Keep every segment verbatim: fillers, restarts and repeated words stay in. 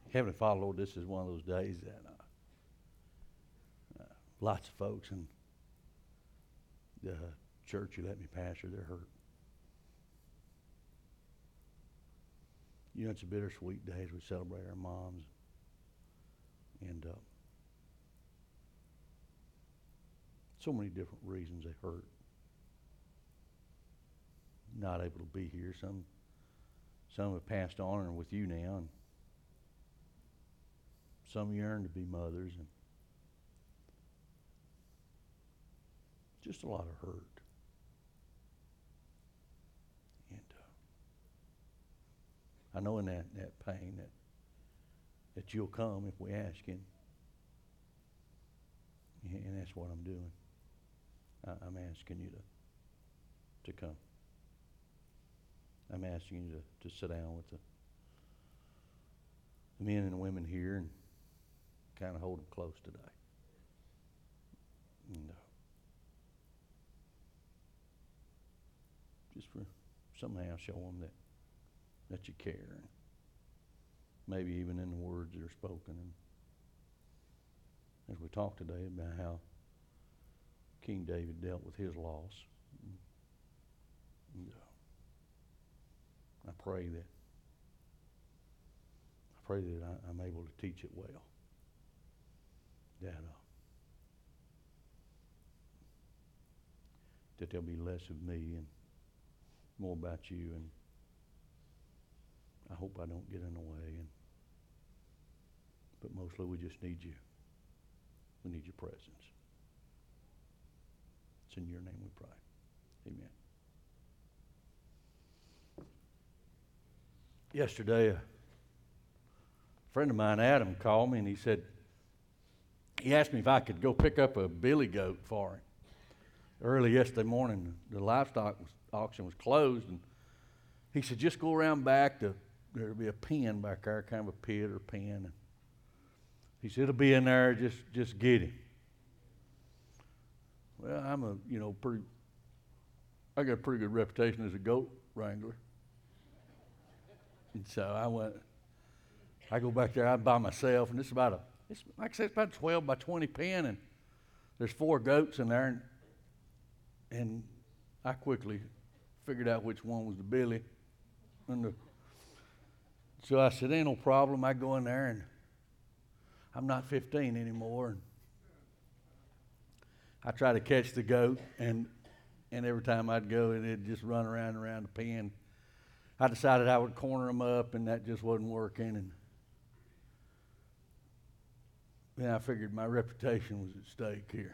Heavenly Father, Lord, this is one of those days that uh, uh, lots of folks in the church you let me pastor, they're hurt. You know, it's a bittersweet day as we celebrate our moms. And uh, so many different reasons they hurt. Not able to be here. Some some have passed on and are with you now. And some yearn to be mothers. And just a lot of hurt. And uh, I know in that, that pain that that you'll come if we ask Him. And that's what I'm doing. I, I'm asking you to, to come. I'm asking you to, to sit down with the, the men and the women here and kind of hold them close today. And, uh, just for somehow show them that, that you care. And maybe even in the words that are spoken. And as we talk today about how King David dealt with his loss. And, and, uh, I pray that I pray that I, I'm able to teach it well. That uh, that there'll be less of me and more about you, and I hope I don't get in the way. And but mostly we just need you. We need your presence. It's in your name we pray. Amen. Yesterday, a friend of mine, Adam, called me and he said, he asked me if I could go pick up a billy goat for him. Early yesterday morning, the livestock was, auction was closed, and he said, just go around back to, there'll be a pen back there, kind of a pit or pen. And he said, it'll be in there, just, just get him. Well, I'm a, you know, pretty, I got a pretty good reputation as a goat wrangler. And so I went, I go back there, I'm by myself, and it's about a, it's, like I said, it's about a twelve by twenty pen, and there's four goats in there, and, and I quickly figured out which one was the billy. And the, so I said, ain't no problem, I go in there, and I'm not fifteen anymore. And I try to catch the goat, and and every time I'd go, it'd just run around and around the pen. I decided I would corner them up, and that just wasn't working. And then I figured my reputation was at stake here.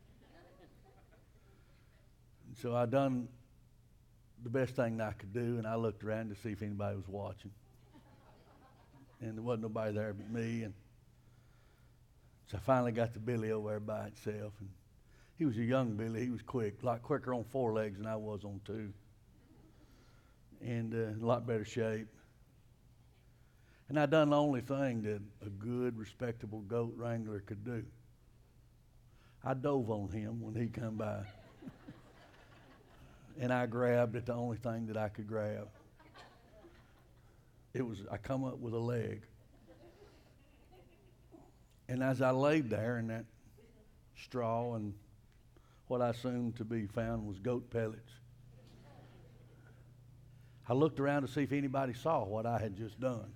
And so I done the best thing I could do, and I looked around to see if anybody was watching. And there wasn't nobody there but me. And so I finally got the billy over there by itself. And he was a young billy. He was quick, a lot quicker on four legs than I was on two. And uh, in a lot better shape. And I done the only thing that a good, respectable goat wrangler could do. I dove on him when he come by. And I grabbed at the only thing that I could grab. It was, I come up with a leg. And as I laid there in that straw, and what I assumed to be found was goat pellets, I looked around to see if anybody saw what I had just done.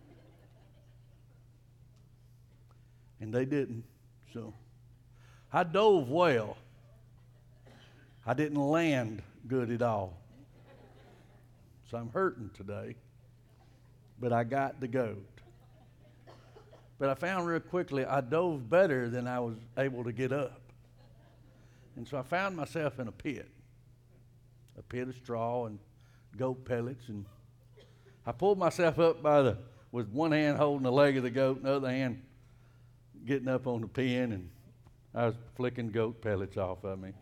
And they didn't. So I dove well. I didn't land good at all. So I'm hurting today. But I got the goat. But I found real quickly I dove better than I was able to get up. And so I found myself in a pit. A pit of straw and goat pellets, and I pulled myself up by the, with one hand holding the leg of the goat and the other hand getting up on the pen, and I was flicking goat pellets off of me.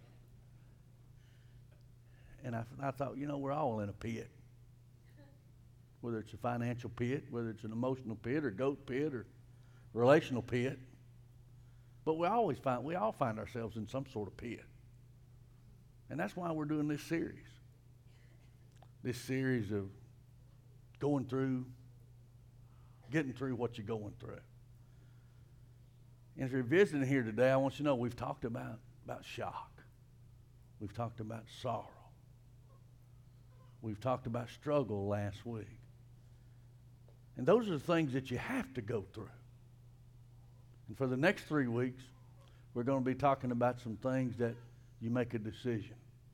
And I, I thought, you know, we're all in a pit. Whether it's a financial pit, whether it's an emotional pit or goat pit or relational pit. But we always find, we all find ourselves in some sort of pit. And that's why we're doing this series. This series of going through getting through what you're going through. And if you're visiting here today, I want you to know we've talked about, about shock. We've talked about sorrow. We've talked about struggle last week. And those are the things that you have to go through. And for the next three weeks, we're going to be talking about some things that you make a decision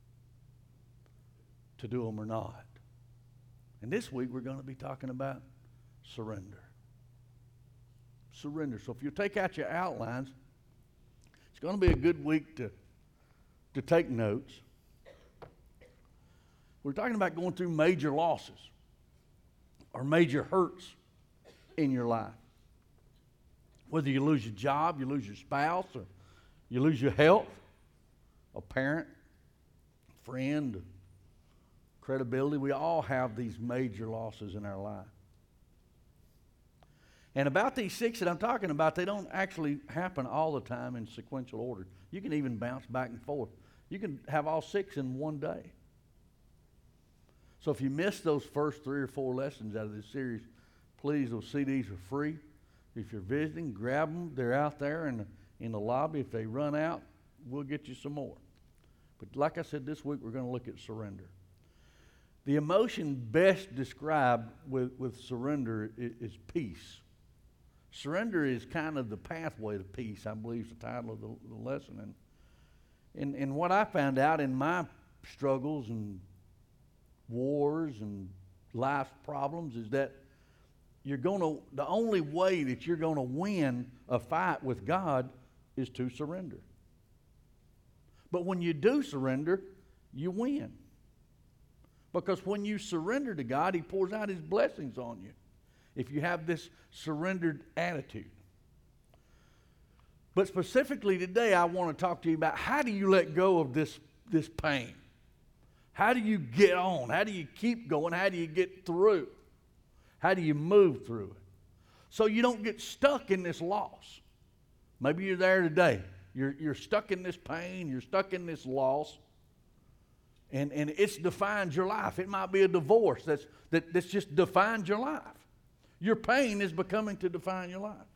to do them or not. And this week, we're going to be talking about surrender. Surrender. So if you take out your outlines, it's going to be a good week to, to take notes. We're talking about going through major losses or major hurts in your life. Whether you lose your job, you lose your spouse, or you lose your health, a parent, friend, credibility, we all have these major losses in our life. And about these six that I'm talking about, they don't actually happen all the time in sequential order. You can even bounce back and forth. You can have all six in one day. So if you missed those first three or four lessons out of this series, please, those C Ds are free. If you're visiting, grab them. They're out there in the, in the lobby. If they run out, we'll get you some more. But like I said, this week we're going to look at surrender. The emotion best described with, with surrender is, is peace. Surrender is kind of the pathway to peace, I believe is the title of the, the lesson. And, and, and what I found out in my struggles and wars and life problems is that you're going to, the only way that you're going to win a fight with God is to surrender. But when you do surrender, you win. Because when you surrender to God, He pours out His blessings on you if you have this surrendered attitude. But specifically today, I want to talk to you about how do you let go of this, this pain? How do you get on? How do you keep going? How do you get through? How do you move through it? So you don't get stuck in this loss. Maybe you're there today. You're, you're stuck in this pain. You're stuck in this loss. And, and it's defined your life. It might be a divorce that's, that, that's just defined your life. Your pain is becoming to define your life.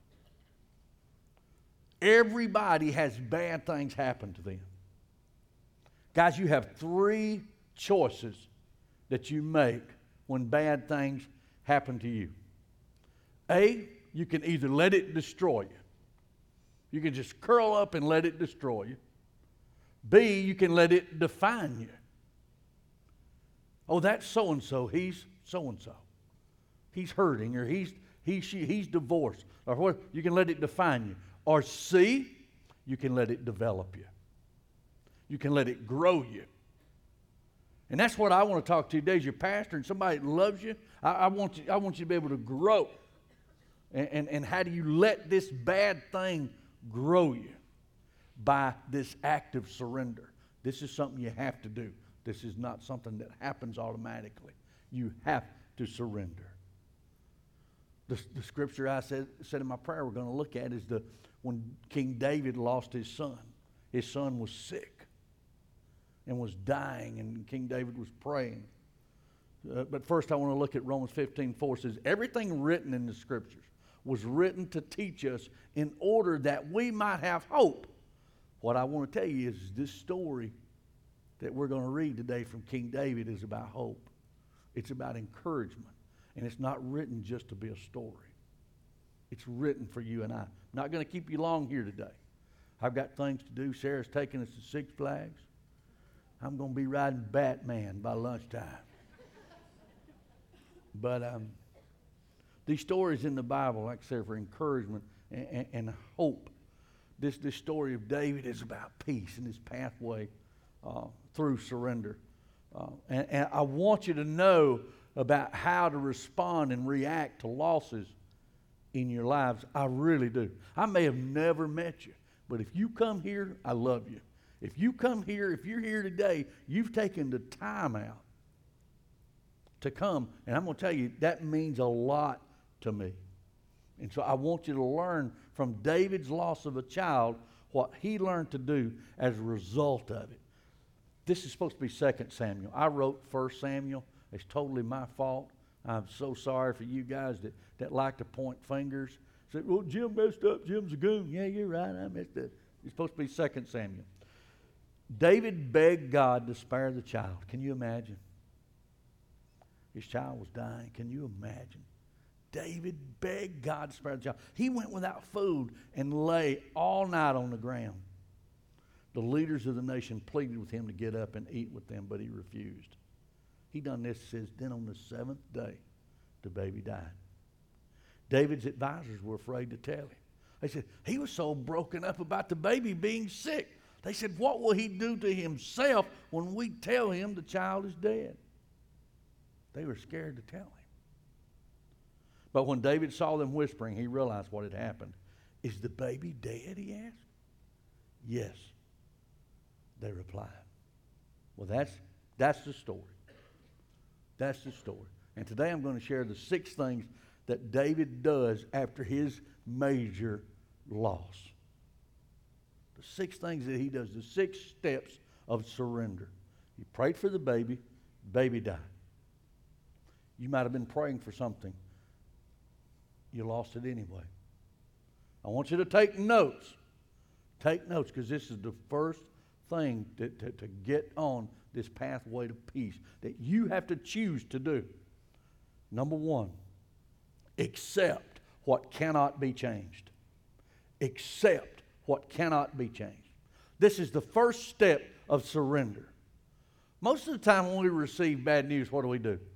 Everybody has bad things happen to them. Guys, you have three choices that you make when bad things happen to you. A, you can either let it destroy you. You can just curl up and let it destroy you. B, you can let it define you. Oh, that's so-and-so. He's so-and-so. He's hurting, or he's he she he's divorced, or what? You can let it define you. Or C, you can let it develop you. You can let it grow you. And that's what I want to talk to you today as your pastor and somebody that loves you. I, I want you. I want you to be able to grow. And, and and how do you let this bad thing grow you? By this act of surrender. This is something you have to do. This is not something that happens automatically. You have to surrender. The, the scripture I said, said in my prayer we're going to look at is the when King David lost his son. His son was sick and was dying, and King David was praying. Uh, but first I want to look at Romans fifteen four. It says, everything written in the scriptures was written to teach us in order that we might have hope. What I want to tell you is this story that we're going to read today from King David is about hope. It's about encouragement. And it's not written just to be a story. It's written for you and I. I'm not going to keep you long here today. I've got things to do. Sarah's taking us to Six Flags. I'm going to be riding Batman by lunchtime. But um, these stories in the Bible, like I said, for encouragement and, and, and hope. This, this story of David is about peace and his pathway uh, through surrender. Uh, and, and I want you to know about how to respond and react to losses in your lives. I really do. I may have never met you, but if you come here, I love you. If you come here, if you're here today, you've taken the time out to come. And I'm going to tell you, that means a lot to me. And so I want you to learn from David's loss of a child what he learned to do as a result of it. This is supposed to be Second Samuel. I wrote First Samuel. It's totally my fault. I'm so sorry for you guys that, that like to point fingers. Say, well, Jim messed up. Jim's a goon. Yeah, you're right. I messed up. It's supposed to be Second Samuel. David begged God to spare the child. Can you imagine? His child was dying. Can you imagine? David begged God to spare the child. He went without food and lay all night on the ground. The leaders of the nation pleaded with him to get up and eat with them, but he refused. He done this, says, then on the seventh day, the baby died. David's advisors were afraid to tell him. They said, he was so broken up about the baby being sick. They said, what will he do to himself when we tell him the child is dead? They were scared to tell him. But when David saw them whispering, he realized what had happened. Is the baby dead, he asked. Yes, they replied. Well, that's, that's the story. That's the story. And today I'm going to share the six things that David does after his major loss. The six things that he does, the six steps of surrender. He prayed for the baby, baby died. You might have been praying for something. You lost it anyway. I want you to take notes. Take notes, because this is the first thing to, to, to get on this pathway to peace that you have to choose to do. Number one, accept what cannot be changed. Accept what cannot be changed. This is the first step of surrender. Most of the time when we receive bad news, what do we do?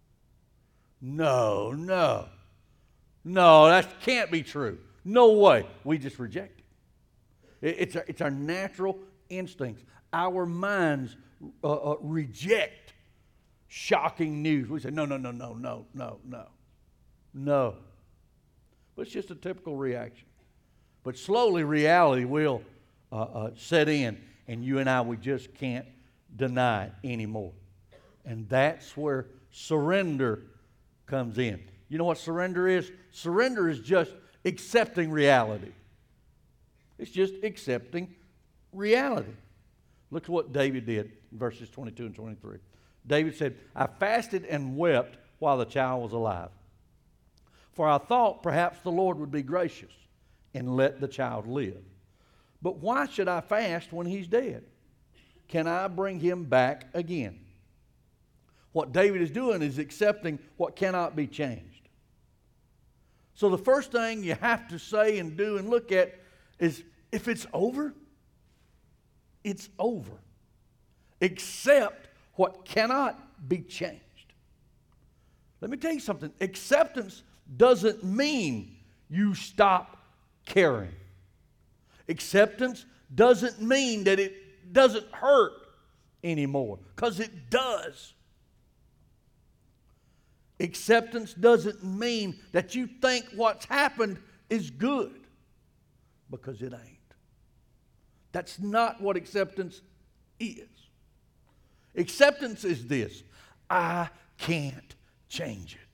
No, no. No, that can't be true. No way. We just reject it. it it's, our, it's our natural instincts. Our minds uh, uh, reject shocking news. We say, no, no, no, no, no, no, no. No. But it's just a typical reaction. But slowly reality will uh, uh, set in, and you and I, we just can't deny it anymore. And that's where surrender comes in. You know what surrender is? Surrender is just accepting reality. It's just accepting reality. Look at what David did in verses twenty-two and twenty-three. David said, I fasted and wept while the child was alive. For I thought perhaps the Lord would be gracious and let the child live. But why should I fast when he's dead? Can I bring him back again? What David is doing is accepting what cannot be changed. So the first thing you have to say and do and look at is, if it's over, it's over. Accept what cannot be changed. Let me tell you something. Acceptance doesn't mean you stop caring. Acceptance doesn't mean that it doesn't hurt anymore, because it does. Acceptance doesn't mean that you think what's happened is good, because it ain't. That's not what acceptance is. Acceptance is this: I can't change it.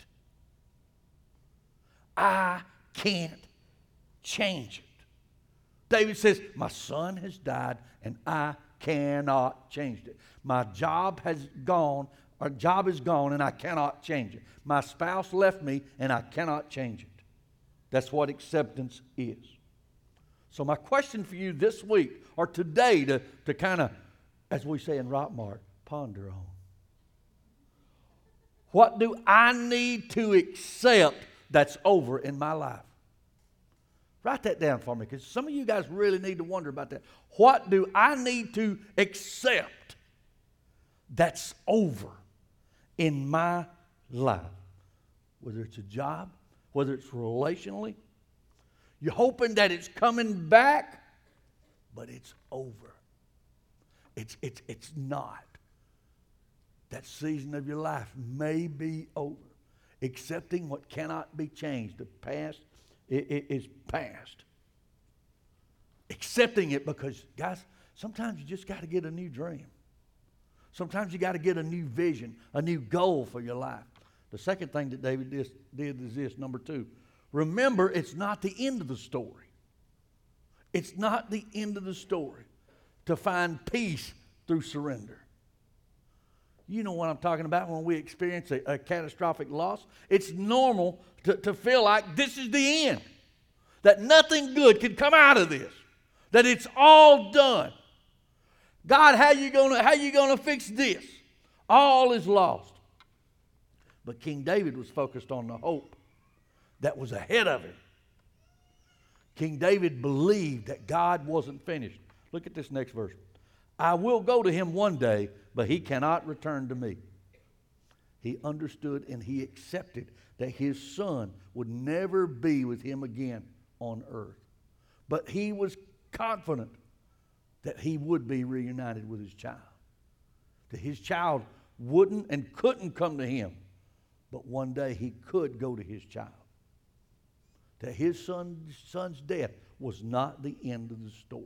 I can't change it. David says, my son has died and I cannot change it. My job has gone, our job is gone and I cannot change it. My spouse left me and I cannot change it. That's what acceptance is. So my question for you this week or today to, to kind of, as we say in Rockmart, ponder on. What do I need to accept that's over in my life? Write that down for me, because some of you guys really need to wonder about that. What do I need to accept that's over in my life? Whether it's a job, whether it's relationally. You're hoping that it's coming back, but it's over. It's, it's, it's not. That season of your life may be over. Accepting what cannot be changed. The past it, it is past. Accepting it, because, guys, sometimes you just got to get a new dream. Sometimes you got to get a new vision, a new goal for your life. The second thing that David did, did is this, number two. Remember, it's not the end of the story. It's not the end of the story to find peace through surrender. You know what I'm talking about when we experience a, a catastrophic loss. It's normal to, to feel like this is the end, that nothing good can come out of this, that it's all done. God, how you gonna how you gonna fix this? All is lost. But King David was focused on the hope that was ahead of him. King David believed that God wasn't finished. Look at this next verse. I will go to him one day, but he cannot return to me. He understood and he accepted that his son would never be with him again on earth. But he was confident that he would be reunited with his child. That his child wouldn't and couldn't come to him, but one day he could go to his child. That his son, son's death was not the end of the story.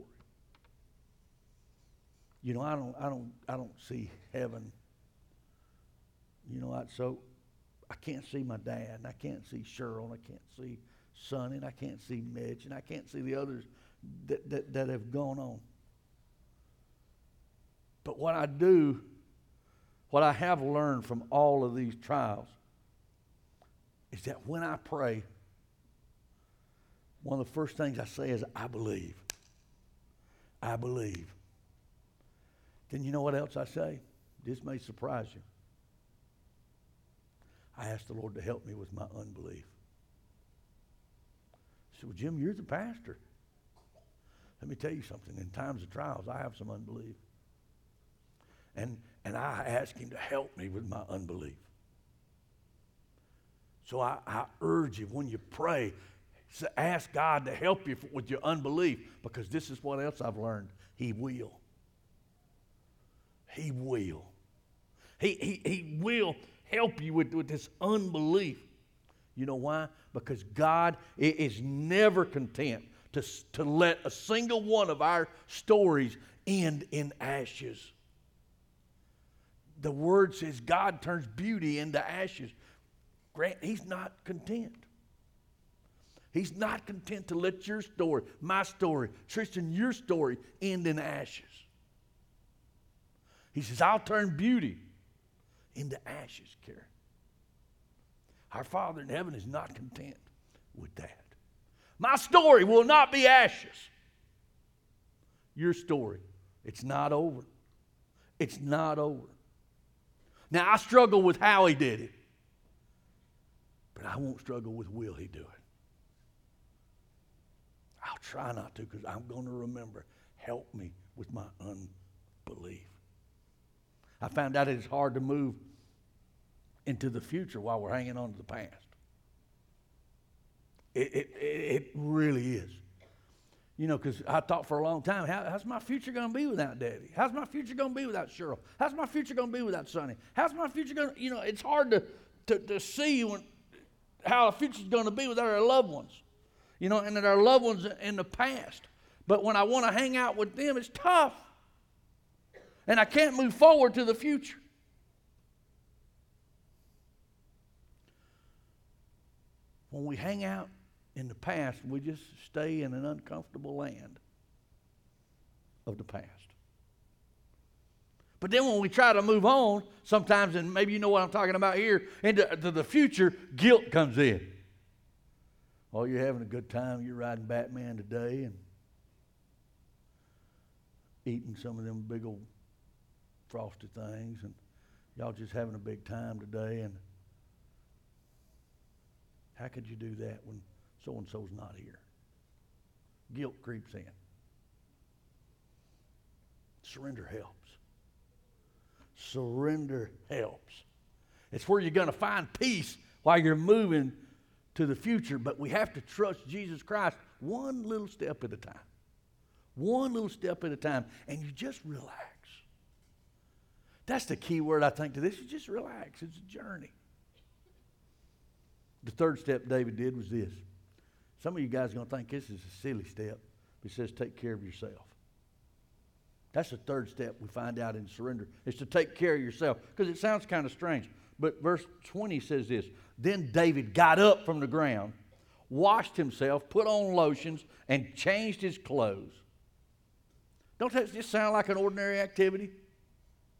You know, I don't, I don't, I don't see heaven. You know what? So I can't see my dad, and I can't see Cheryl, and I can't see Sonny, and I can't see Mitch, and I can't see the others that, that, that have gone on. But what I do, what I have learned from all of these trials, is that when I pray, one of the first things I say is, I believe. I believe. Then you know what else I say? This may surprise you. I ask the Lord to help me with my unbelief. I said, well, Jim, you're the pastor. Let me tell you something. In times of trials, I have some unbelief. And, and I ask him to help me with my unbelief. So I, I urge you, when you pray, ask God to help you with your unbelief, because this is what else I've learned. He will. He will. He, he, he will help you with, with this unbelief. You know why? Because God is never content to, to let a single one of our stories end in ashes. The word says God turns beauty into ashes. Grant, he's not content. He's not content to let your story, my story, Tristan, your story end in ashes. He says, I'll turn beauty into ashes, Karen. Our Father in heaven is not content with that. My story will not be ashes. Your story, it's not over. It's not over. Now, I struggle with how he did it, but I won't struggle with will he do it. I'll try not to, because I'm going to remember, help me with my unbelief. I found out it's hard to move into the future while we're hanging on to the past. It, it, it really is. You know, because I thought for a long time, how, how's my future going to be without Daddy? How's my future going to be without Cheryl? How's my future going to be without Sonny? How's my future going to, you know, it's hard to, to, to see when, how the future's going to be without our loved ones. You know, and that our loved ones in the past. But when I want to hang out with them, it's tough. And I can't move forward to the future. When we hang out in the past, we just stay in an uncomfortable land of the past. But then when we try to move on, sometimes, and maybe you know what I'm talking about here, into to the future, guilt comes in. Oh, you're having a good time. You're riding Batman today and eating some of them big old frosted things, and y'all just having a big time today. And how could you do that when so-and-so's not here? Guilt creeps in. Surrender helps. Surrender helps. It's where you're going to find peace while you're moving to the future, but we have to trust Jesus Christ one little step at a time. One little step at a time, and you just relax. That's the key word, I think, to this. You just relax. It's a journey. The third step David did was this. Some of you guys are going to think this is a silly step. It says take care of yourself. That's the third step we find out in surrender, is to take care of yourself, because it sounds kind of strange. But verse twenty says this. Then David got up from the ground, washed himself, put on lotions, and changed his clothes. Don't that just sound like an ordinary activity?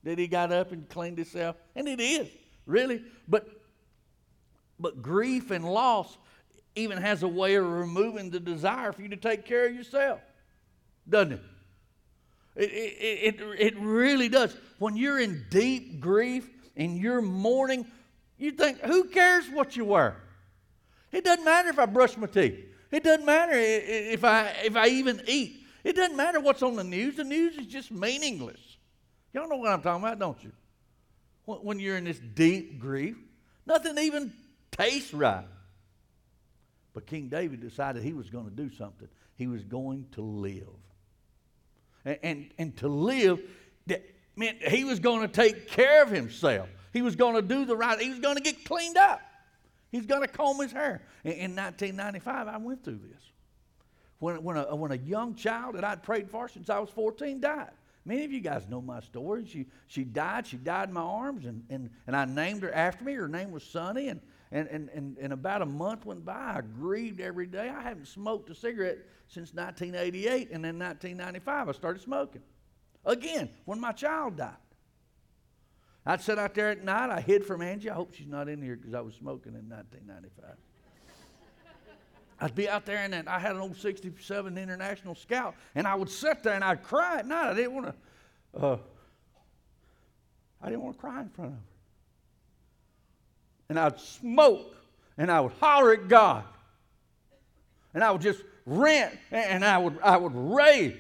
that he got up and cleaned himself? And it is, really. But, but grief and loss even has a way of removing the desire for you to take care of yourself, doesn't it? It, it, it, it really does. When you're in deep grief and you're mourning, you think, who cares what you wear? It doesn't matter if I brush my teeth. It doesn't matter if I, if I even eat. It doesn't matter what's on the news. The news is just meaningless. Y'all know what I'm talking about, don't you? When you're in this deep grief, nothing even tastes right. But King David decided he was going to do something. He was going to live. And, and, and to live that meant he was going to take care of himself. He was going to do the right. He was going to get cleaned up. He's going to comb his hair. In, in nineteen ninety-five, I went through this. When, when, a, when a young child that I'd prayed for since I was fourteen died. Many of you guys know my story. She, she died. She died in my arms, and, and, and I named her after me. Her name was Sonny, and, and, and, and, and about a month went by. I grieved every day. I haven't smoked a cigarette since nineteen eighty-eight, and then nineteen ninety-five I started smoking. Again, when my child died. I'd sit out there at night. I hid from Angie. I hope she's not in here because I was smoking in nineteen ninety-five. I'd be out there, and I had an old sixty-seven International Scout, and I would sit there and I'd cry at night. I didn't want to. Uh, I didn't want to cry in front of her. And I'd smoke, and I would holler at God, and I would just rant, and I would I would rave.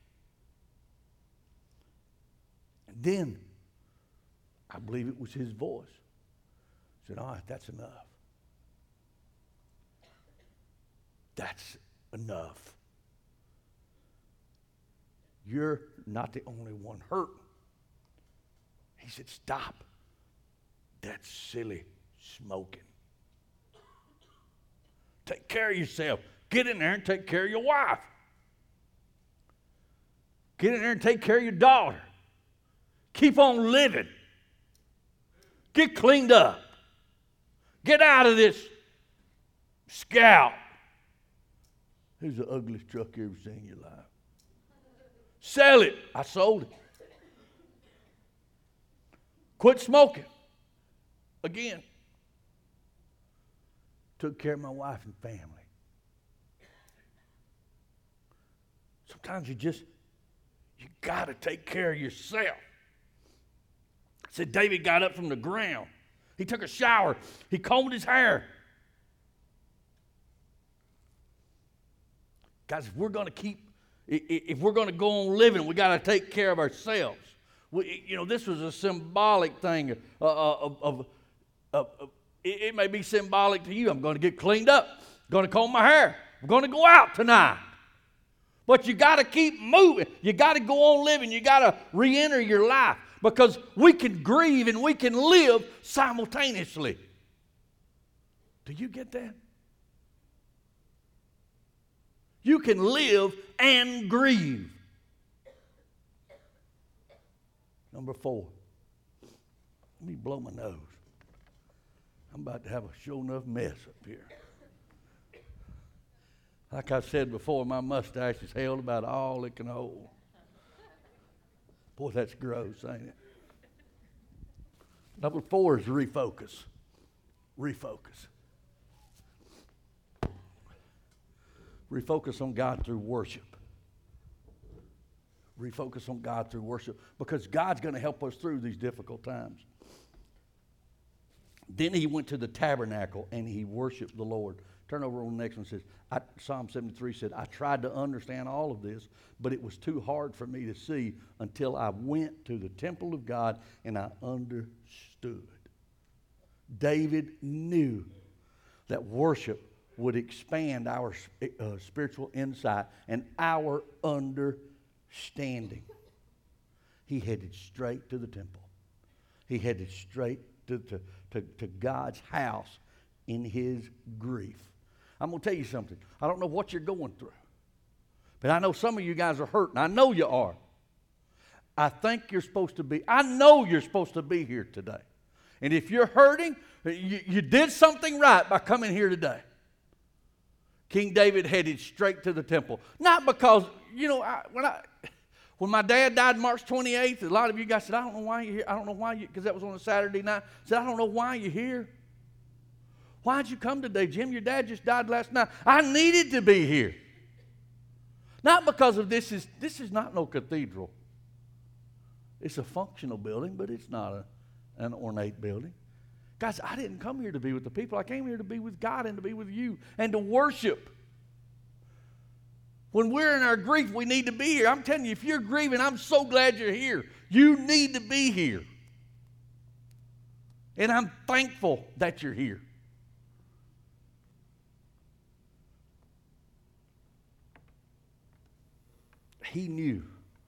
And then I believe it was His voice. Said, "All right, that's enough. That's enough. You're not the only one hurt." He said, "Stop that silly smoking. Take care of yourself. Get in there and take care of your wife. Get in there and take care of your daughter. Keep on living. Get cleaned up. Get out of this Scout. Who's the ugliest truck you ever seen in your life? Sell it." I sold it. Quit smoking. Again. Took care of my wife and family. Sometimes you just, you got to take care of yourself. I said David got up from the ground. He took a shower. He combed his hair. Guys, if we're going to keep, if we're going to go on living, we got to take care of ourselves. We, you know, this was a symbolic thing uh, of, of, of, of it, it may be symbolic to you. I'm going to get cleaned up. I'm going to comb my hair. I'm going to go out tonight. But you got to keep moving. You got to go on living. You got to re-enter your life because we can grieve and we can live simultaneously. Do you get that? You can live and grieve. Number four. Let me blow my nose. I'm about to have a sure enough mess up here. Like I said before, my mustache is held about all it can hold. Boy, that's gross, ain't it? Number four is refocus. Refocus. Refocus on God through worship. Refocus on God through worship because God's going to help us through these difficult times. Then he went to the tabernacle and he worshiped the Lord. Turn over on the next one. It says, I, Psalm seventy-three said, "I tried to understand all of this, but it was too hard for me to see until I went to the temple of God and I understood." David knew that worship would expand our uh, spiritual insight and our understanding. He headed straight to the temple. He headed straight to, to, to, to God's house in his grief. I'm going to tell you something. I don't know what you're going through, but I know some of you guys are hurting. I know you are. I think you're supposed to be, I know you're supposed to be here today. And if you're hurting, you, you did something right by coming here today. King David headed straight to the temple. Not because, you know, I, when I When my dad died March twenty-eighth, a lot of you guys said, I don't know why you're here. I don't know why you, because that was on a Saturday night. I said, I don't know why you're here. Why'd you come today, Jim? Your dad just died last night. I needed to be here. Not because of this is, this is not no cathedral. It's a functional building, but it's not a, an ornate building. Guys, I didn't come here to be with the people. I came here to be with God and to be with you and to worship. When we're in our grief, we need to be here. I'm telling you, if you're grieving, I'm so glad you're here. You need to be here. And I'm thankful that you're here. He knew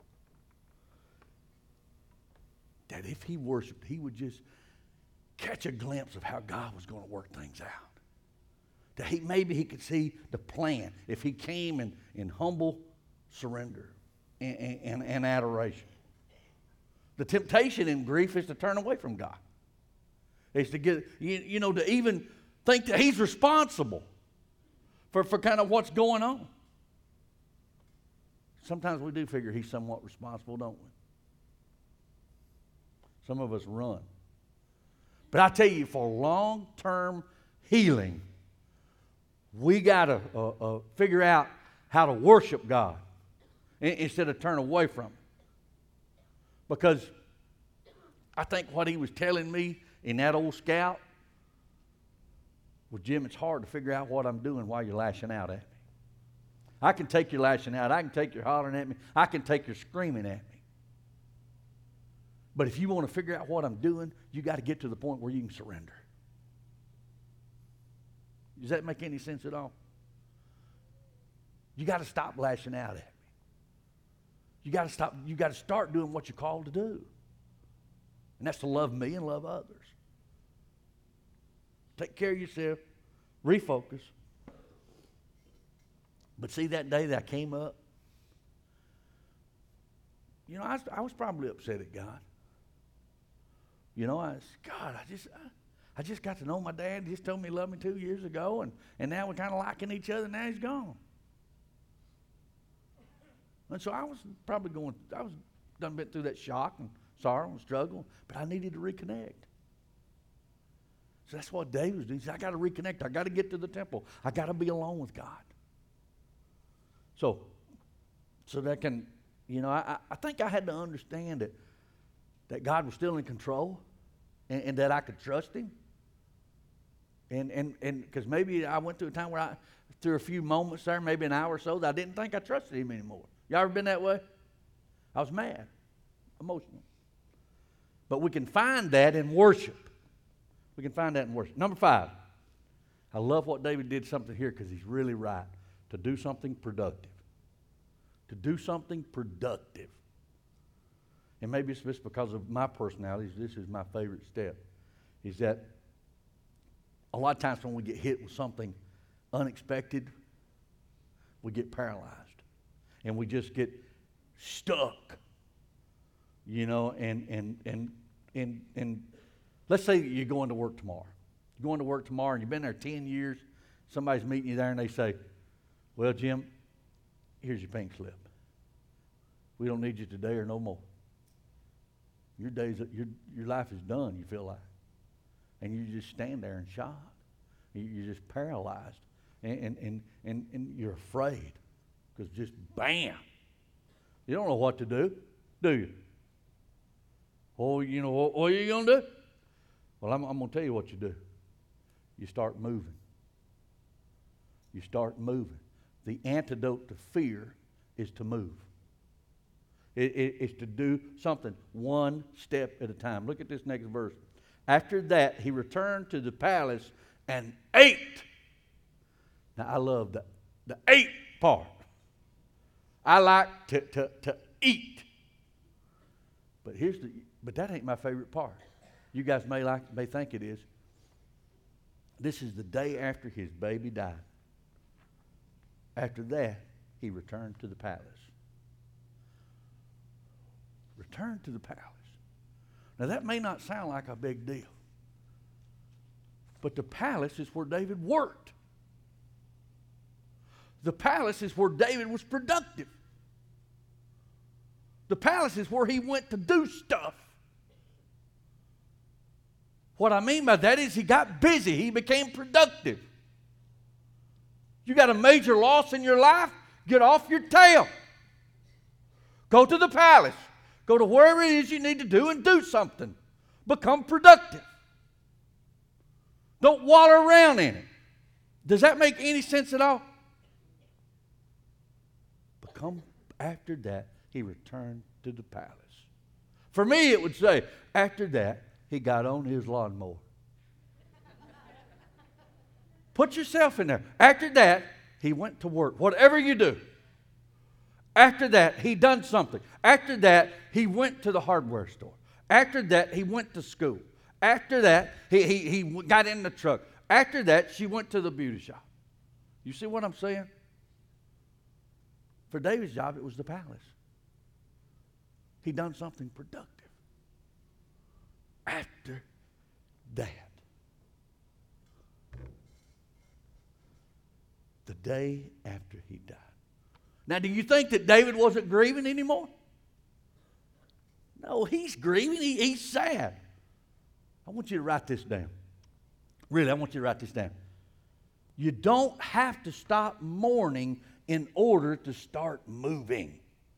that if he worshiped, he would just catch a glimpse of how God was going to work things out. That he maybe he could see the plan if he came in, in humble surrender and, and, and adoration. The temptation in grief is to turn away from God. It's to get, you, you know, to even think that he's responsible for, for kind of what's going on. Sometimes we do figure he's somewhat responsible, don't we? Some of us run. But I tell you, for long-term healing, we got to uh, uh, figure out how to worship God instead of turn away from Him. Because I think what he was telling me in that old scout was, Jim, it's hard to figure out what I'm doing while you're lashing out at me. I can take your lashing out. I can take your hollering at me. I can take your screaming at me. But if you want to figure out what I'm doing, you got to get to the point where you can surrender. Does that make any sense at all? You got to stop lashing out at me. You got to stop. You got to start doing what you're called to do. And that's to love me and love others. Take care of yourself. Refocus. But see, that day that I came up, you know, I was, I was probably upset at God. You know, I was, God, I just, I, I just got to know my dad. He just told me he loved me two years ago, and, and now we're kind of liking each other. Now he's gone. And so I was probably going, I was done been through that shock and sorrow and struggle, but I needed to reconnect. So that's what David was doing. He said, I got to reconnect. I got to get to the temple. I got to be alone with God. So, so that can, you know, I, I think I had to understand that, that God was still in control and, and that I could trust Him. And and and because maybe I went through a time where I, through a few moments there, maybe an hour or so, that I didn't think I trusted Him anymore. Y'all ever been that way? I was mad, emotional. But we can find that in worship. We can find that in worship. Number five, I love what David did something here because he's really right. To do something productive. To do something productive. And maybe it's just because of my personality, this is my favorite step, is that a lot of times when we get hit with something unexpected, we get paralyzed. And we just get stuck. You know, and and and and and let's say you're going to work tomorrow. You're going to work tomorrow and you've been there ten years, somebody's meeting you there and they say, well, Jim, here's your pink slip. We don't need you today or no more. Your days, your your life is done, you feel like. And you just stand there in shock. You're just paralyzed. And, and, and, and, and you're afraid. Because just bam. You don't know what to do, do you? Oh, you know, what, what are you going to do? Well, I'm, I'm going to tell you what you do. You start moving. You start moving. The antidote to fear is to move. It, it, it's to do something one step at a time. Look at this next verse. After that, he returned to the palace and ate. Now, I love the, the ate part. I like to, to, to eat. But here's the but that ain't my favorite part. You guys may like may think it is. This is the day after his baby died. After that, he returned to the palace. Returned to the palace. Now that may not sound like a big deal. But the palace is where David worked. The palace is where David was productive. The palace is where he went to do stuff. What I mean by that is he got busy. He became productive. You got a major loss in your life? Get off your tail. Go to the palace. Go to wherever it is you need to do and do something. Become productive. Don't wallow around in it. Does that make any sense at all? Become, after that, he returned to the palace. For me, it would say, after that, he got on his lawnmower. Put yourself in there. After that, he went to work. Whatever you do. After that, he done something. After that, he went to the hardware store. After that, he went to school. After that, he, he, he got in the truck. After that, she went to the beauty shop. You see what I'm saying? For David's job, it was the palace. He done something productive. After that, the day after he died. Now, do you think that David wasn't grieving anymore? No, he's grieving. He, he's sad. I want you to write this down. Really, I want you to write this down. You don't have to stop mourning in order to start moving.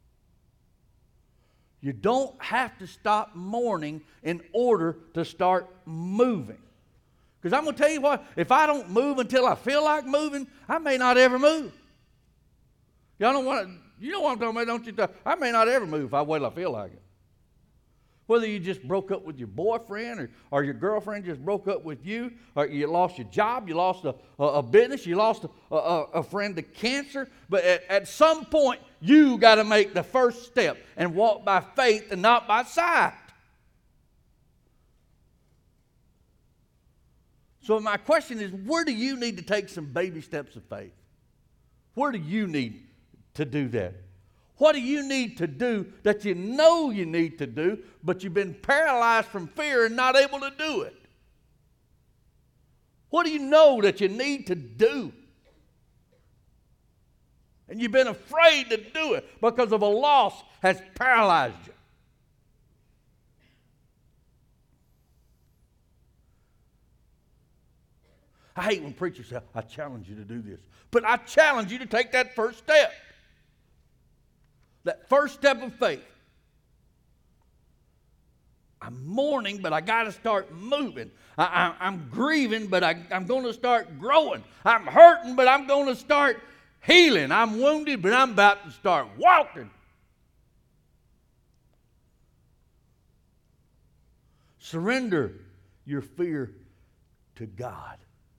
You don't have to stop mourning in order to start moving. Because I'm going to tell you what, if I don't move until I feel like moving, I may not ever move. Y'all don't want to, you know what I'm talking about, don't you? I may not ever move if I wait till I feel like it. Whether you just broke up with your boyfriend or, or your girlfriend just broke up with you, or you lost your job, you lost a, a, a business, you lost a, a, a friend to cancer. But at, at some point, you got to make the first step and walk by faith and not by sight. So my question is, where do you need to take some baby steps of faith? Where do you need to do that? What do you need to do that you know you need to do, but you've been paralyzed from fear and not able to do it? What do you know that you need to do? And you've been afraid to do it because of a loss has paralyzed you. I hate when preachers say, I challenge you to do this. But I challenge you to take that first step. That first step of faith. I'm mourning, but I got to start moving. I, I, I'm grieving, but I, I'm going to start growing. I'm hurting, but I'm going to start healing. I'm wounded, but I'm about to start walking. Surrender your fear to God.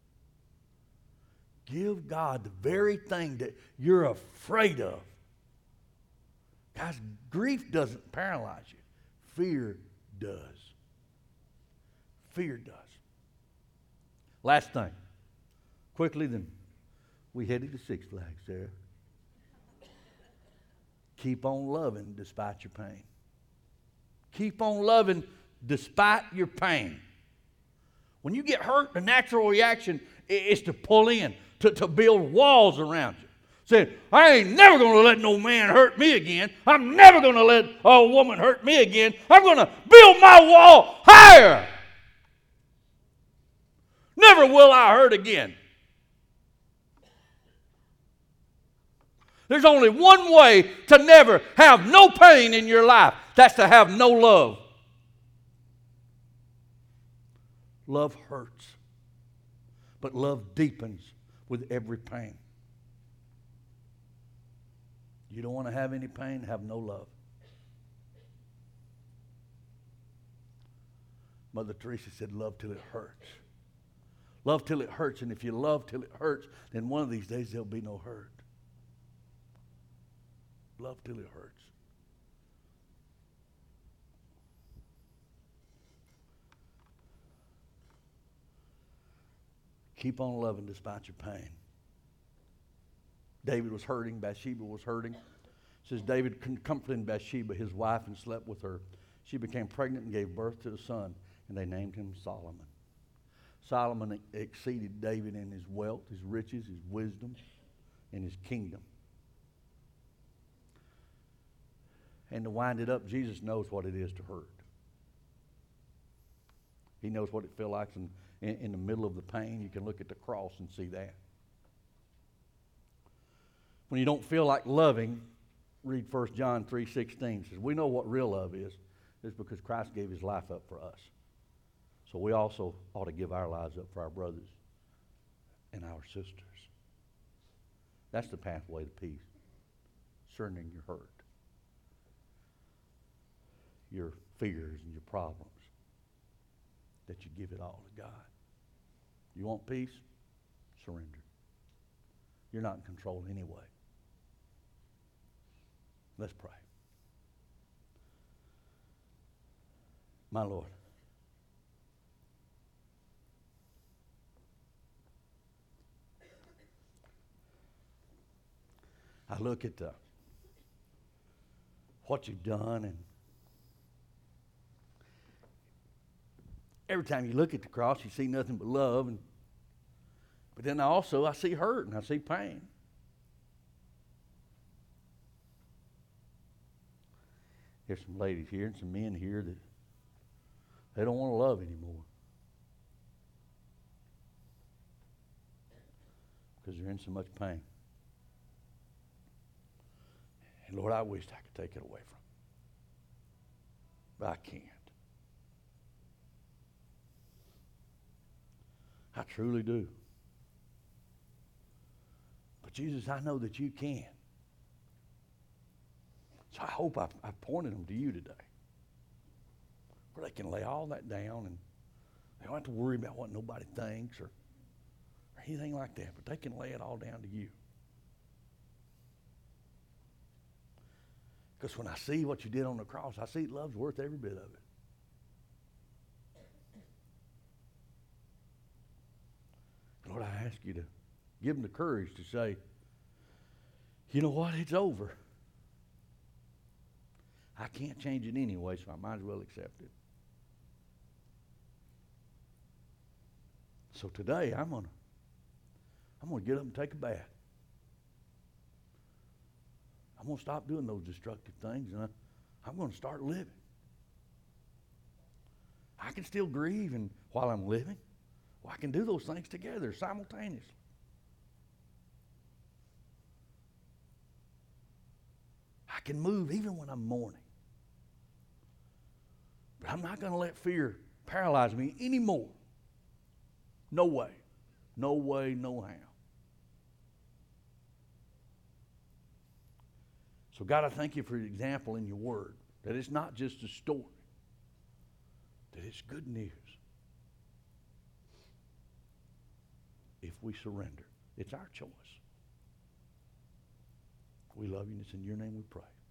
Give God the very thing that you're afraid of. Guys, grief doesn't paralyze you. Fear does. Fear does. Last thing. Quickly, then we headed to Six Flags, Sarah. Keep on loving despite your pain. Keep on loving despite your pain. When you get hurt, the natural reaction is to pull in, to, to build walls around you. Saying, I ain't never going to let no man hurt me again. I'm never going to let a woman hurt me again. I'm going to build my wall higher. Never will I hurt again. There's only one way to never have no pain in your life. That's to have no love. Love hurts, but love deepens with every pain. You don't want to have any pain, have no love. Mother Teresa said, love till it hurts. Love till it hurts, and if you love till it hurts, then one of these days there'll be no hurt. Love till it hurts. Keep on loving despite your pain. David was hurting. Bathsheba was hurting. It says David comforted Bathsheba, his wife, and slept with her. She became pregnant and gave birth to a son, and they named him Solomon. Solomon exceeded David in his wealth, his riches, his wisdom, and his kingdom. And to wind it up, Jesus knows what it is to hurt. He knows what it feels like in, in, in the middle of the pain. You can look at the cross and see that. When you don't feel like loving, read First John three sixteen. It says, we know what real love is. It's because Christ gave his life up for us. So we also ought to give our lives up for our brothers and our sisters. That's the pathway to peace. Surrendering your hurt, your fears and your problems, that you give it all to God. You want peace? Surrender. You're not in control anyway. Let's pray. My Lord, I look at the, what you've done, and every time you look at the cross, you see nothing but love. And but then also I see hurt and I see pain. There's some ladies here and some men here that they don't want to love anymore because they're in so much pain. And Lord, I wished I could take it away from them, but I can't. I truly do. But Jesus, I know that you can. So I hope I've, I've pointed them to you today, where they can lay all that down and they don't have to worry about what nobody thinks or, or anything like that, but they can lay it all down to you. Because when I see what you did on the cross, I see love's worth every bit of it. Lord, I ask you to give them the courage to say, you know what, it's over. I can't change it anyway, so I might as well accept it. So today, I'm gonna, I'm gonna get up and take a bath. I'm gonna stop doing those destructive things, and I, I'm gonna start living. I can still grieve, and while I'm living, well, I can do those things together simultaneously. I can move even when I'm mourning. But I'm not going to let fear paralyze me anymore. No way. No way, no how. So God, I thank you for the example in your word, that it's not just a story, that it's good news. If we surrender, it's our choice. We love you, and it's in your name we pray.